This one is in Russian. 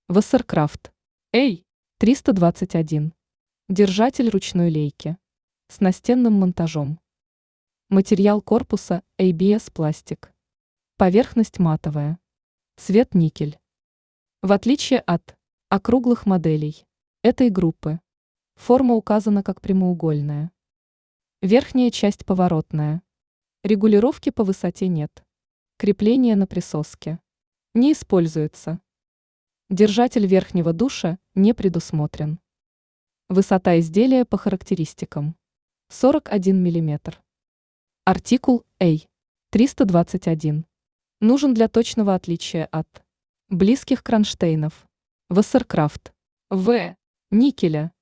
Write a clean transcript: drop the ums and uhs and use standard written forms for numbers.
Вассеркрафт. Эй, 321. Держатель ручной лейки. С настенным монтажом. Материал корпуса ABS пластик. Поверхность матовая. Цвет никель. В отличие от округлых моделей этой группы, форма указана как прямоугольная. Верхняя часть поворотная. Регулировки по высоте нет. Крепление на присоске. Не используется. Держатель верхнего душа не предусмотрен. Высота изделия по характеристикам. 41 мм. Артикул A321. Нужен для точного отличия от близких кронштейнов. Вассеркрафт. В. Никеля.